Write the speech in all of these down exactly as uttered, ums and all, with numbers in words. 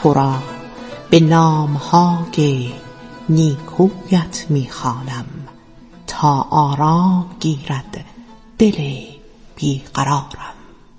تو را به نام‌ها که نیکویت می‌خوانم تا آرام گیرد دل بیقرارم.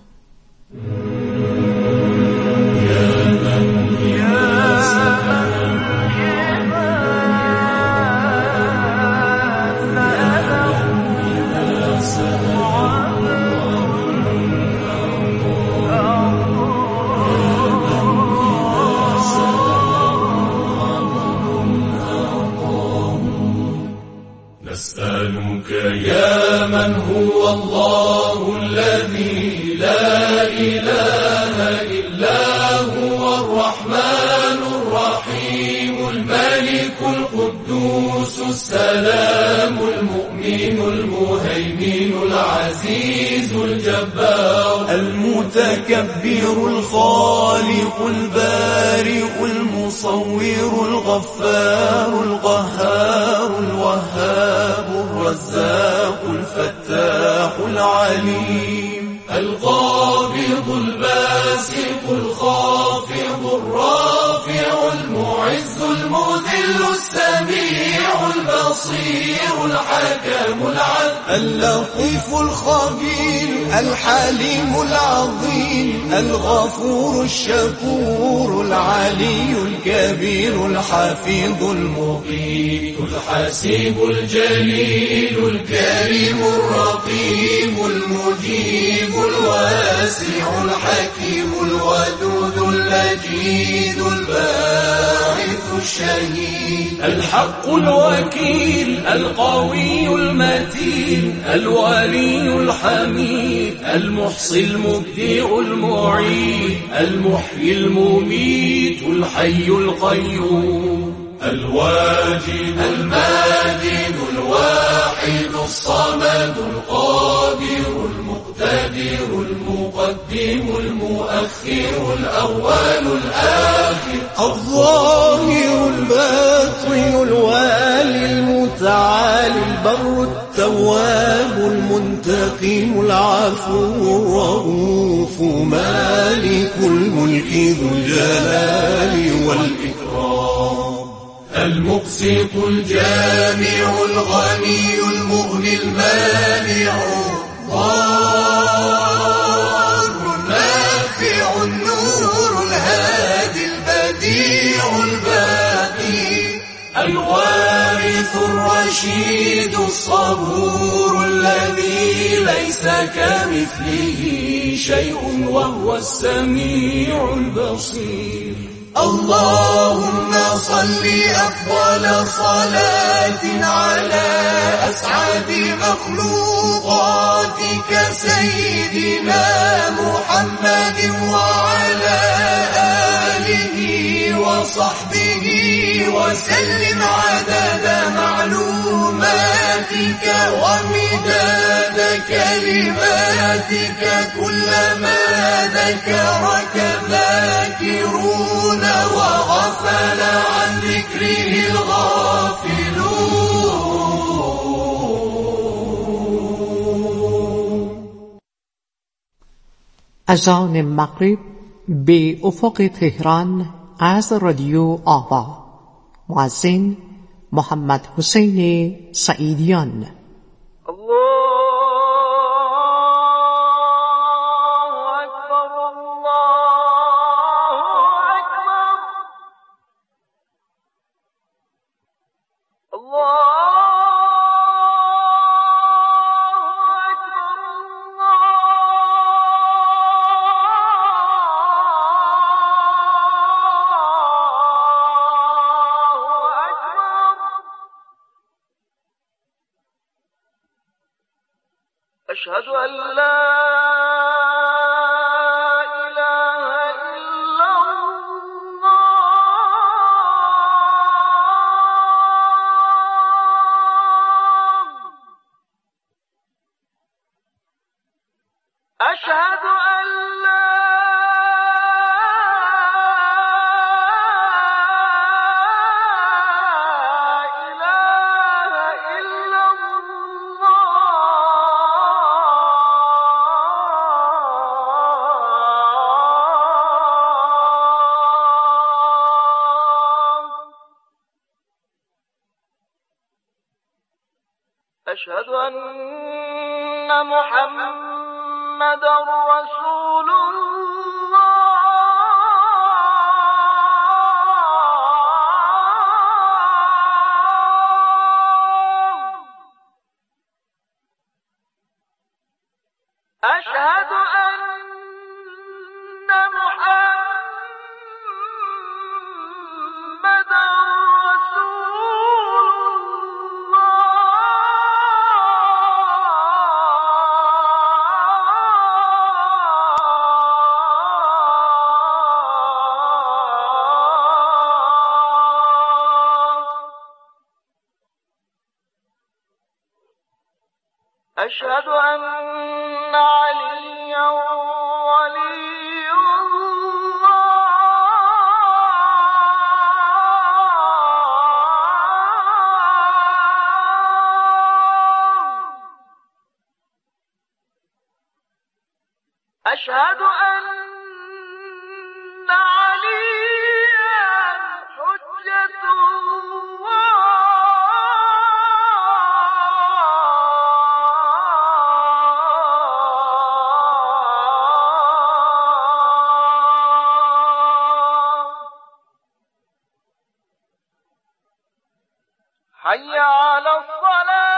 نسألك يا من هو الله الذي لا إله إلا هو الرحمن الرحيم الملك القدوس السلام المؤمن المهيمن العزيز الجبار المتكبر الخالق البارئ المصور الغفار القهار الوهاب الرزاق الفتاح العليم القابض الباسط الخافض الرافع المعز المذل السميع البصير الحكم العدل اللطيف الخبير الحليم العظيم الغفور الشكور العلي الكبير الحفيظ المقيت الحسيب الجليل الكريم الرقيب المجيب الواسع الحكيم الودود المجيد الباعث الشهيد الحق الوكيل القوي المتين الولي الحميد المحصي المبدع المعيد المحيي المميت الحي القيوم الواجد الماجد الواحد الصمد القادر المقتدر المقدم المؤخر الأول الآخر الظاهر الباطن الوالي المتعالي البر التواب المنتقم العفو الرؤوف مالك الملك ذو الجلال والإكرام المقسط الجامع الغني المغني المانع الضار النافع النور الهادي البديع الباقي الوارث الرشيد الصبور الذي ليس كمثله شيء وهو السميع البصير اللهم صل أفضل صلاة على أسعد مخلوقاتك سيدنا محمد وعلى آله وصحبه وسلم عدد معلوماتك ومداد كلماتك كلما ذكرك ذاكرون وغفل عن ذكره الغافلون. اذان مغرب به افق تهران از رادیو آوا. مؤذن محمد حسین سعیدیان. أشهد أن لا إله إلا الله. أشهد أن لا إله إلا الله. أشهد أن محمدا رسول الله. أشهد أن محمدا رسول الله. أشهد أن عليا ولي الله. أشهد أن عليا حجة الله. حي على الصلاة.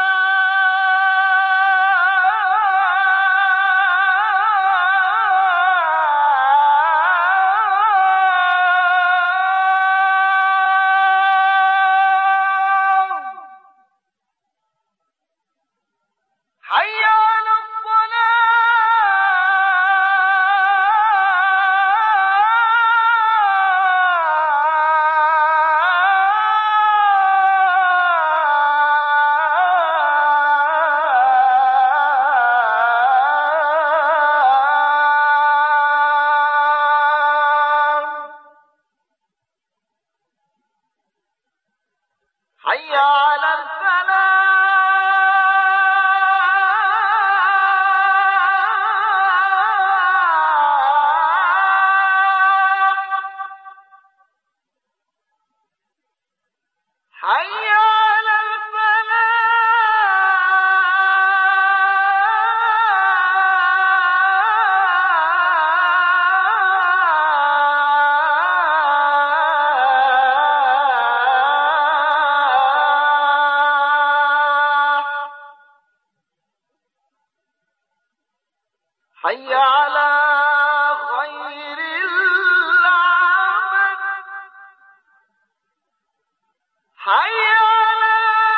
حي على حي على الفلاح. حي على حي على خير العمل. حي على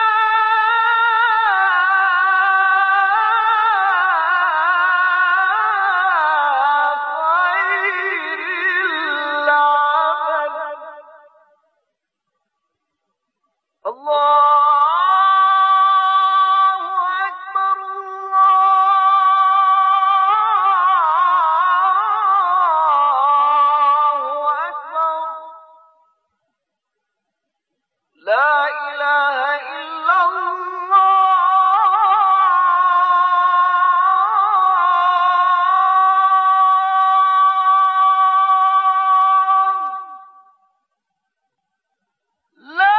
خير العمل. الله لا إله إلا الله. لا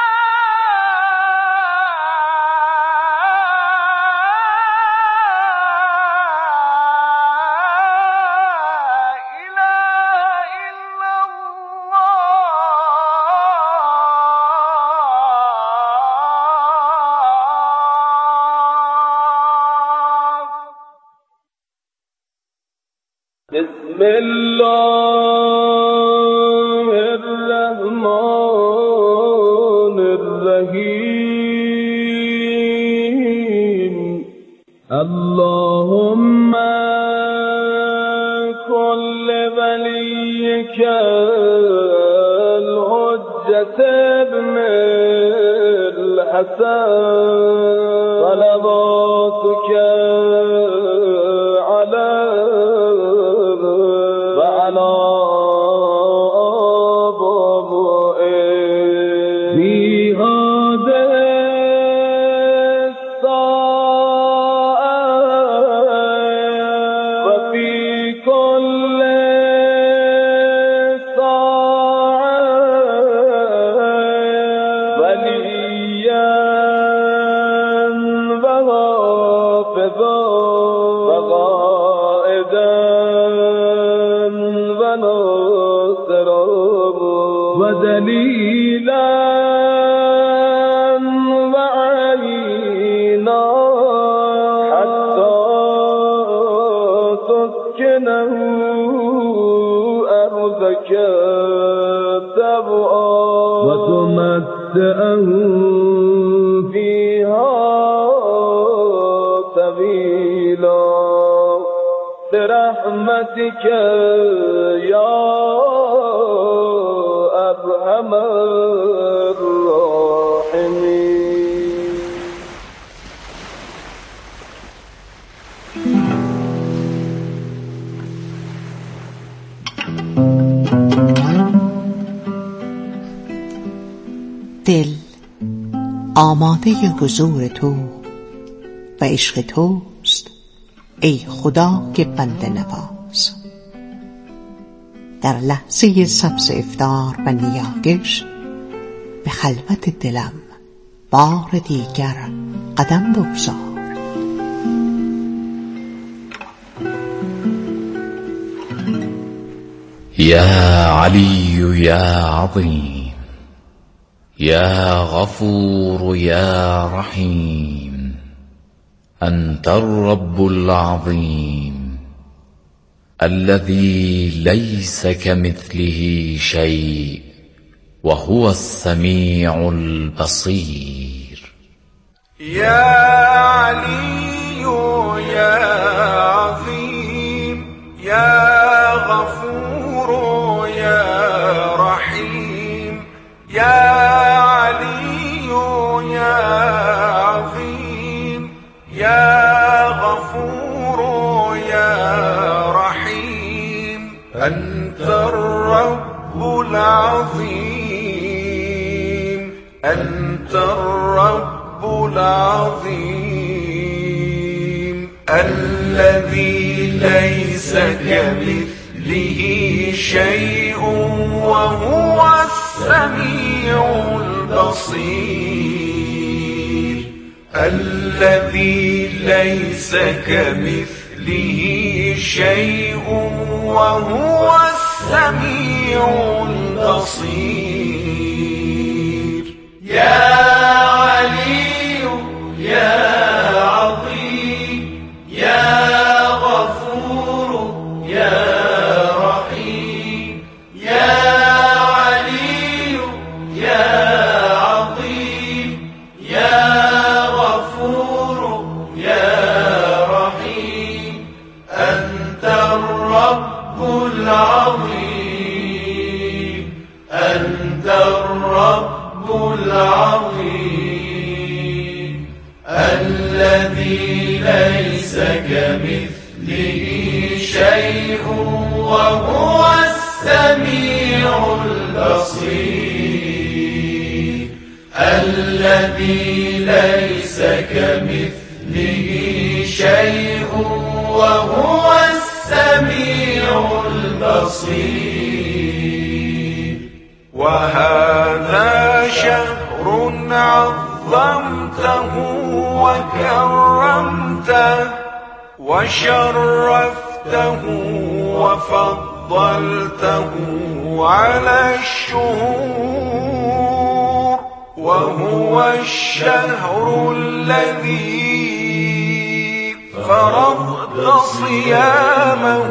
إله إلا بسم الله الرحمن الرحيم. اللهم كن لوليك الحجة ابن الحسن صلواتك وليا ودليلا وعينا حتى تسكنه أرضك تبعا وتمتعه فيها طويلا برحمتك يا أرحم الراحمين. دل آماده حضور تو و عشق توست ای خدا که بنده نواز. در لحظه سبز افطار و نیایش به خلوت دلم بار دیگر قدم بگذار. يا علي يا عظيم يا غفور يا رحيم أنت الرب العظيم الذي ليس كمثله شيء وهو السميع البصير. يا علي يا عظيم يا غفور يا رحيم يا علي يا عظيم يا غفور يا رحيم أنت الرب العظيم أنت الرب العظيم الذي ليس كمثله شيء وهو السميع البصير الذي ليس كمثله شيء وهو السميع البصير. يا علي يا عظيم يا غفور يا رحيم يا علي يا عظيم يا غفور يا رحيم أنت الرب العظيم أنت الرب العظيم الذي ليس كمثله شيء وهو السميع البصير الذي ليس كمثله شيء وهو السميع البصير. وهذا شهر عظمته وكرمته وشرفته وفضلته على الشهور وهو الشهر الذي فرضت صيامه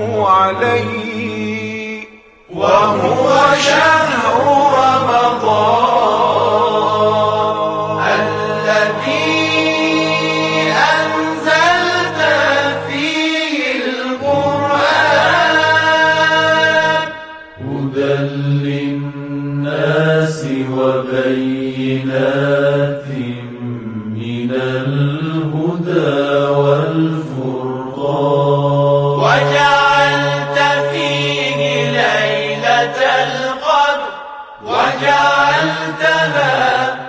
عليه وهو شهر رمضان الذي أنزلت فيه القرآن هدى للناس وبينات من الهدى والفرقان وجعلت فيه ليلة القدر وجعلتها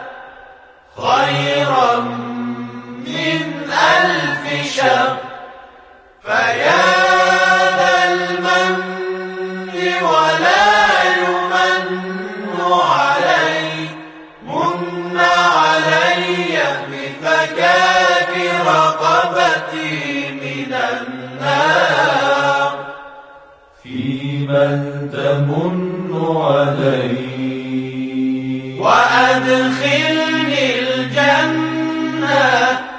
خيرا من ألف شهر فيا ذا المن ولا يمن علي من علي بفكاك رقبتي من النار في من تمن علي وأدخلني الجنة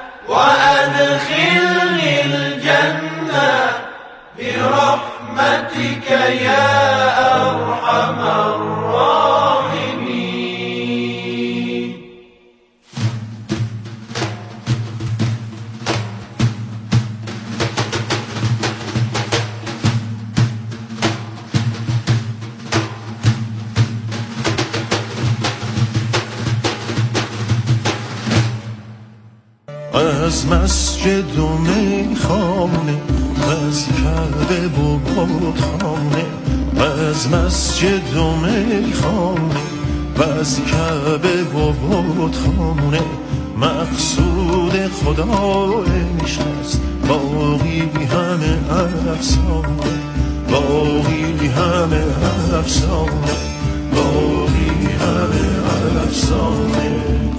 وأدخلني الجنة برحمتك يا أرحم الراحمين. از مسجد و میخانه از کعبه و بتخانه از مسجد و میخانه از کعبه و بتخانه مقصود خدا عشق است باقی همه افسانه باقی همه افسانه باقی همه افسانه.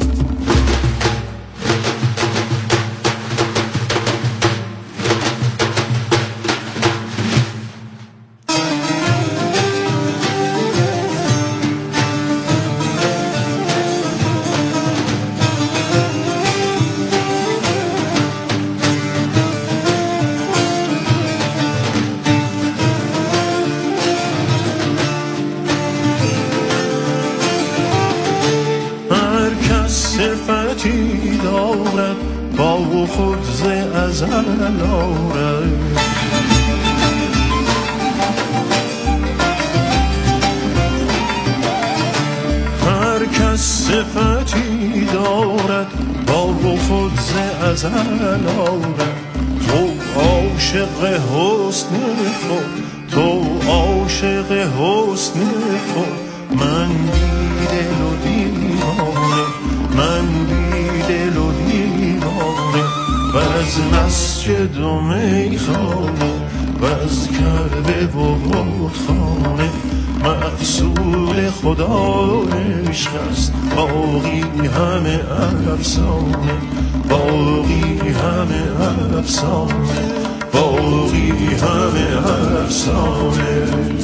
صفتی دارد با خود ز ازل آرد هر کس صفتی دارد با خود ز ازل آرد. تو عاشق حسن خود تو عاشق حسن خود من بیدل و دیوانه من بیدل و دیوانه و از مسجد و میخانه و از کعبه و بتخانه مقصود خدا عشق است باقی همه افسانه باقی همه افسانه باقی همه افسانه.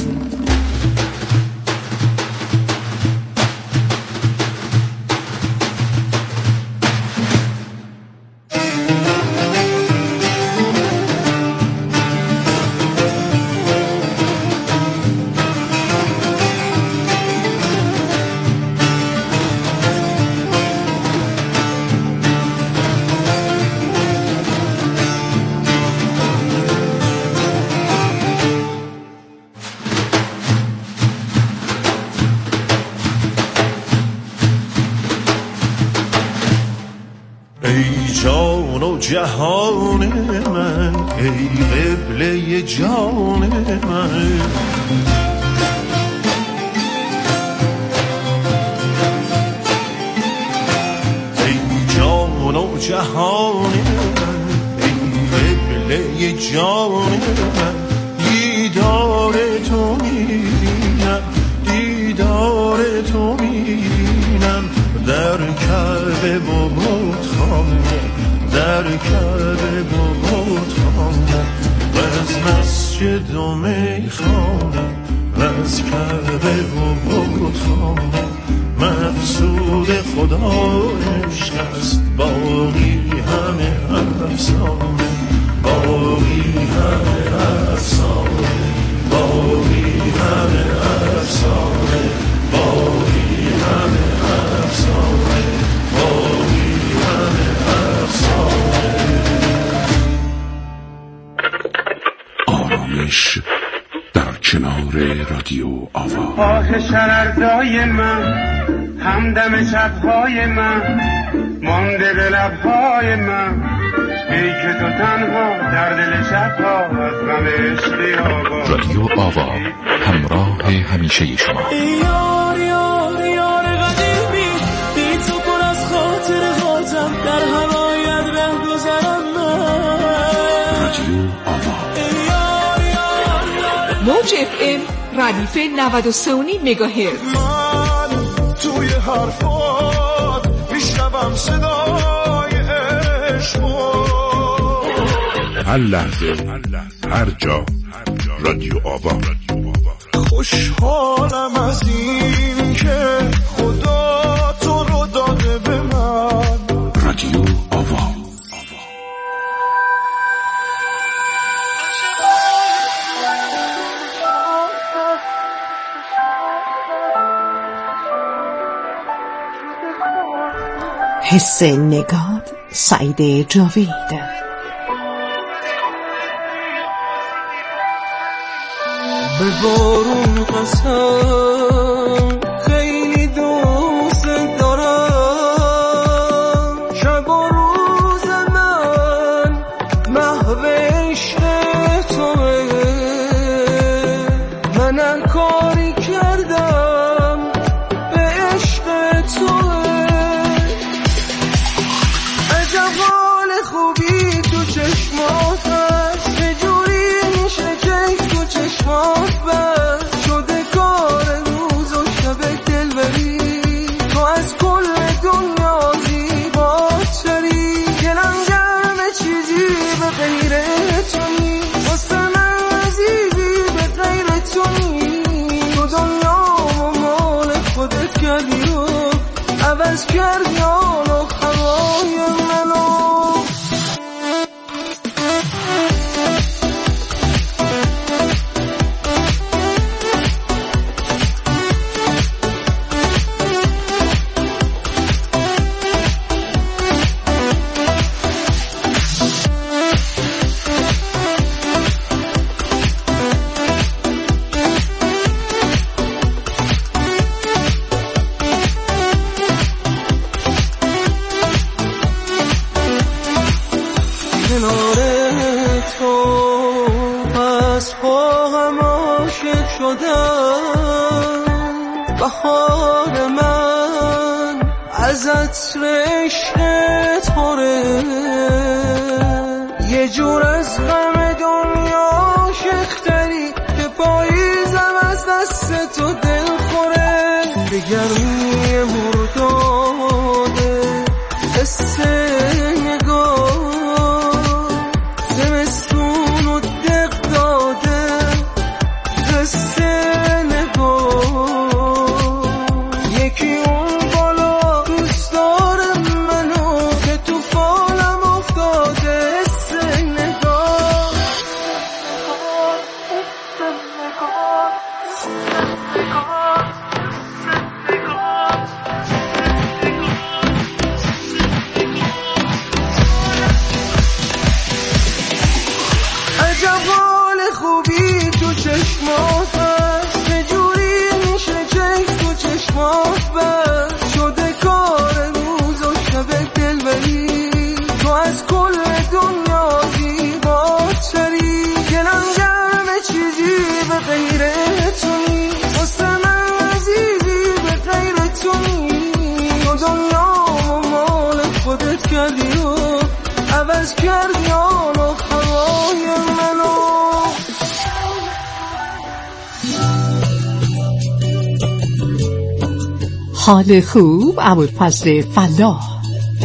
ای جان و جهان من ای قبله جان من ای جان و جهان من ای قبله جان من دیدار تو میبینم دیدار تو میبینم در کعبه و بتخانه در کعبه و بتخانه و از مسجد و میخانه و از کعبه و بتخانه مقصود خدا عشق است باقی همه افسانه باقی همه افسانه باقی همه افسانه باقی همه افسانه باقی همه افسانه. آرامش در کنار رادیو آوا. آه شررزای من همدم شبهای من مانده به لبهای من ای که تو تنها در دل شبها از غم عشقی آوا. رادیو آوا همراه همیشه شما. یار یار یار قدیمی بی تو پر از خاطر خاطم در هوایت ره گذرم من. رادیو آوا موج اف ام ردیف نود و سه و نیم مگاهرتز. من توی حرفات میشنوم صدای عشق هر لحظه هر جا رادیو آوا. خوشحالم از این که خدا تو رو داده به من. رادیو آوا. حس نگاد، سعید جاوید. به بارون قسم خیلی دوست دارم، شب و روز من محو عشق توه. من هر کاری کردم به عشق توه. عجب حال خوبی تو چشمات هست، چجوری میشه که تو چشمات بست شده کار روز و شب دلبری. تو از کل دنیا زیباتری، دلم گرم چیزی به غیر تو نیست، واسه من عزیزی به غیر تو نیست. تو دنیا و مال خودت کردی و عوض کردی حال و هوای منو. کنار تو پس با هم عاشق شدم، بهار من از عطر عشق توره. یه جور از غم دنیا عاشق‌تری که پاییزم از دست تو دل خوره. به گرمی مرداده حس نگاه، زمستون و دق داده قصه نگاه. یکی اون بالا دوست داره منو که تو فالم افتاده قصه نگاه. عجب حال خوبی تو چشمات هست، چجوری میشه که تو چشمات بست شده کار روز و شب دلبری. تو از کل دنیا زیباتری، دلم گرم چیزی به غیر تو نیست، واسه من عزیزی به غیر تو نیست. تو دنیا و مال خودت کردی و عوض کردی حال و هوای منو. حال خوب، ابوالفضل فلاح.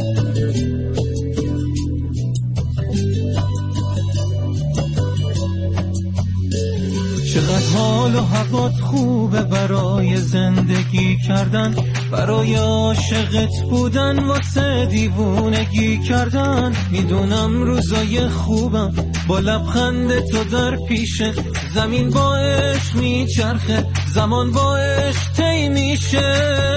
چقدر حال و هوات خوبه برای زندگی کردن، برای عاشقت بودن، واسه دیوونگی کردن. میدونم روزای خوبم با لبخند تو در پیشه، زمین با عشق میچرخه، زمان با عشق طی میشه.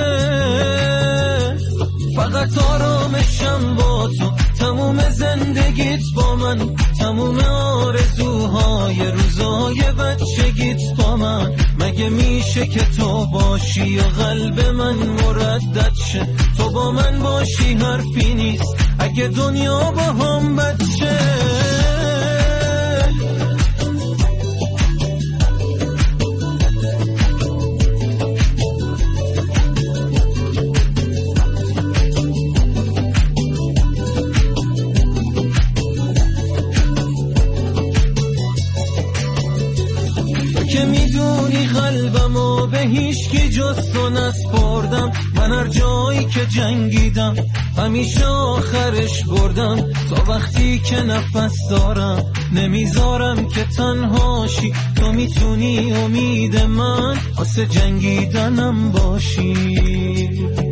فقط آرامشم با تو، تموم زندگیت با من، تموم آرزوهای روزای بچگیت با من. مگه میشه که تو باشی و قلب من مردد شه؟ تو با من باشی حرفی نیست اگه دنیا با هم بچه. که میدونی قلبمو به هیچکی جز تو نسپردم. من هر جایی که جنگیدم همیشه آخرش بردم. تا وقتی که نفس دارم نمیذارم که تنهاشی. تو میتونی امید من واسه جنگیدنم باشی.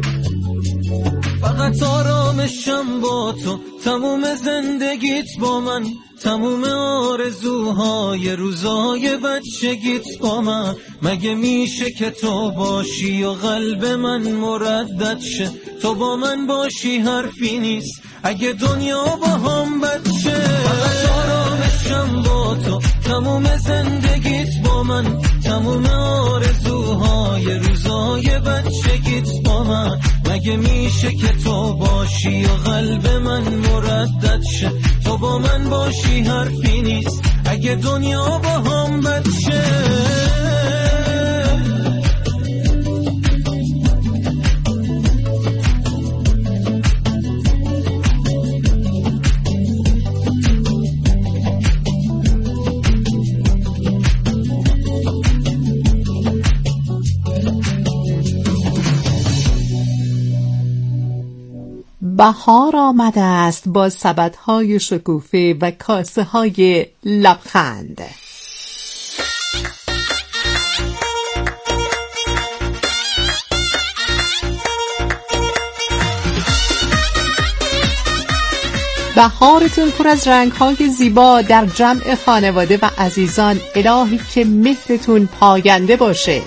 فقط آرامشم با تو، تموم زندگیت با من، تموم آرزوهای روزای بچگیت با من. مگه میشه که تو باشی و قلب من مردد شه؟ تو با من باشی حرفی نیست اگه دنیا با هم بچه. فقط آرامشم با تو، تموم زندگیت با من، تموم آرزوهای روزای بچگیت با من. مگه میشه که تو باشی و قلب من مردد شه؟ تو با من باشی حرفی نیست اگه دنیا با هم بچه. بهار آمده است با سبدهای شکوفه و کاسه های لبخند. بهارتون پر از رنگ‌های زیبا در جمع خانواده و عزیزان. الهی که مهرتون پاینده باشه.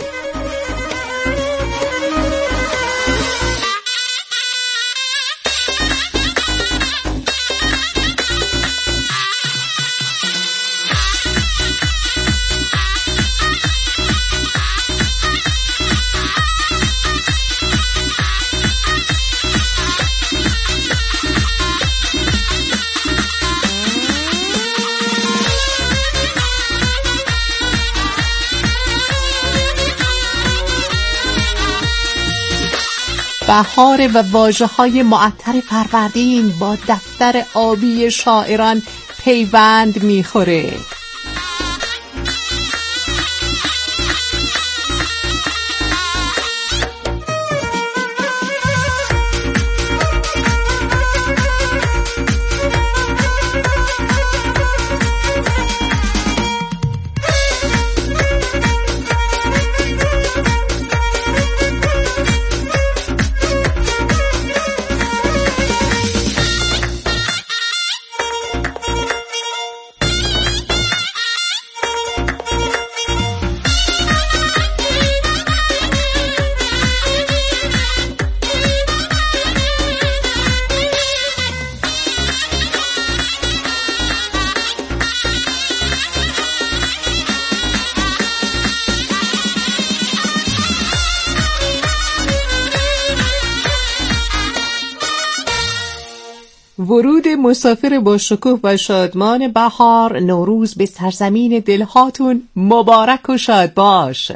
بهار و واژه‌های معطر فروردین با دفتر آبی شاعران پیوند میخوره. ورود مسافر با شکوه و شادمان بهار. نوروز به سرزمین دلهاتون مبارک و شاد باش.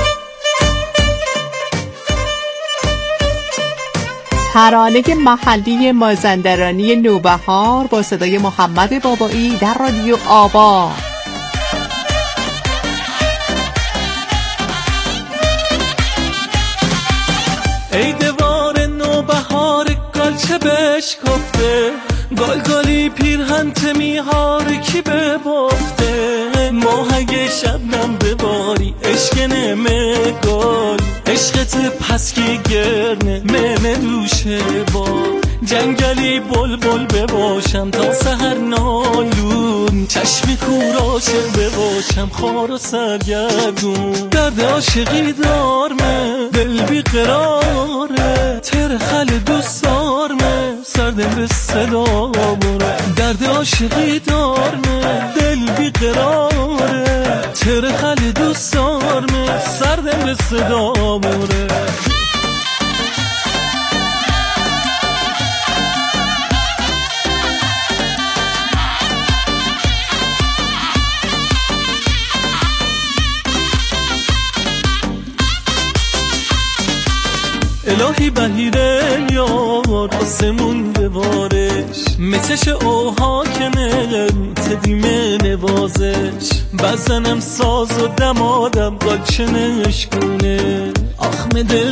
ترانه محلی مازندرانی نوبهار با صدای محمد بابایی در رادیو آوا. ای دوار نوبهار گلچه بشکفته، گل گلی پیرهن تمیهار کی ببافته. ماهگ شبنم بباری عشق نمه گل، عشقت پس کی گرنه ممه دوشه با. جنگلی بل بل بباشم تا سحر نالون، چشمی کوراشه بباشم خار و سرگردون. درد عاشقی دارمه دل بی قراره، ترخل دوست دارمه سردم به صدا بره. درد عاشقی دارمه دل بی قراره، ترخل دوست دارمه سردم به صدا بره. الهی بهیره یار آسمون ببارش متش اوها کنه تدیمه نوازش بزنم ساز و دمادم قلچنش کنه آخم دل